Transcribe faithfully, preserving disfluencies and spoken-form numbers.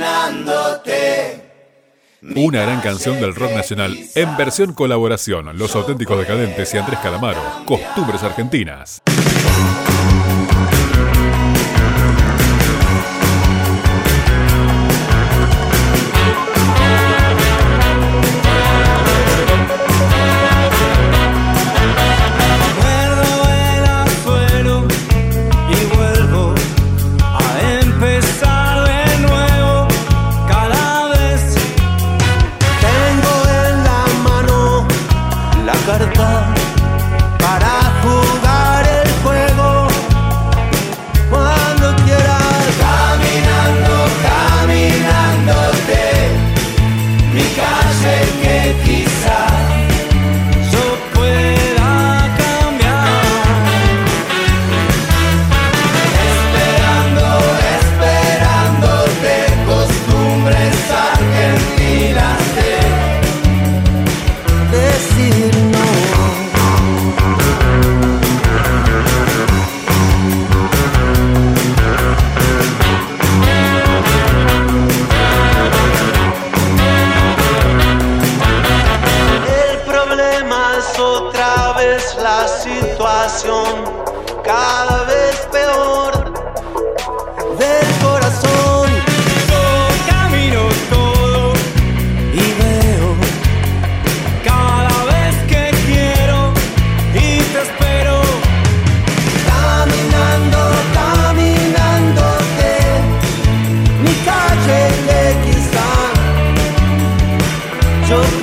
caminándote. Una gran canción del rock nacional en versión colaboración. Los Auténticos Decadentes y Andrés Calamaro. Costumbres Argentinas. Para jugar el juego cuando quieras. Caminando, caminándote, mi calle que quizás yo pueda cambiar. Esperando, esperándote, costumbres argentinas de decir no. Otra vez la situación cada vez peor del corazón. Yo camino todo y veo cada vez que quiero y te espero. Caminando, caminándote, mi calle de quizá yo